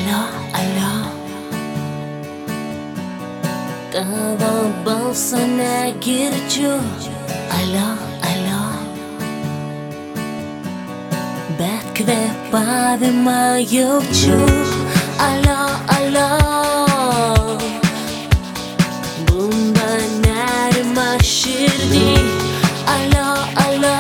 Alio, alio, tavo balso negirdžiu. Alio, alio, bet kvėpavimą jaučiu. Alio, alio, bunda nerimas širdį. Alio, alio,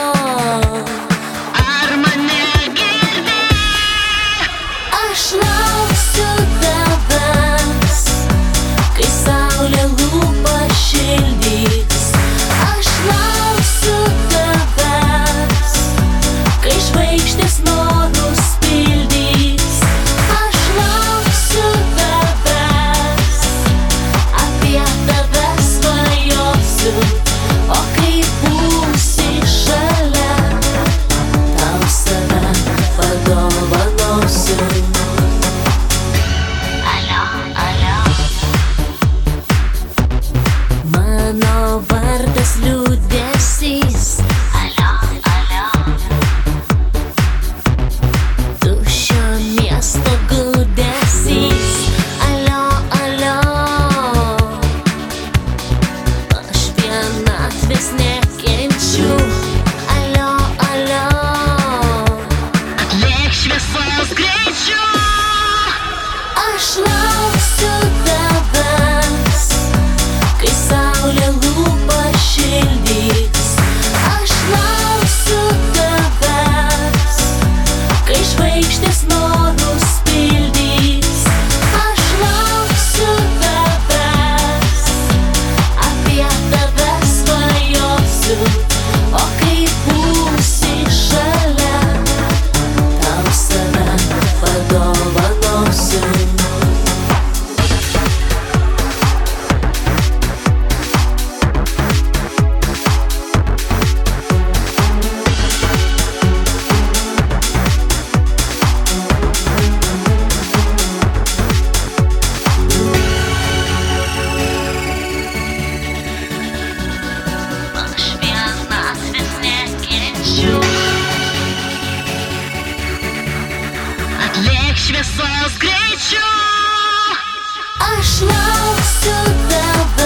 ar mane girdi? aš lauksiu tavęs, kai saulė lūpą šildys. Aš lauksiu tavęs, kai žvaigždės norus pildys. Aš lauksiu tavęs, apie tave svajosiu. O kai būsi šalia, tau save padovanosiu. Alio, alio, mano vardas liūdesys. Alio, alio, tuščio miesto gaudesys. Alio, alio, aš vienatvės nekenčiu. Alio, alio, Lėk šviesos greičiu. aš lauksiu tavęs, kai saulė lūpą šildys. Aš lauksiu tavęs, kai žvaigždės norus pildys. Aš lauksiu tavęs, apie tave svajosiu. O kai būsi šalia, tau save padovanosiu. Aš vienatvės nekenčiu. Lėk šviesos greičiu. Aš lauksiu tavęs.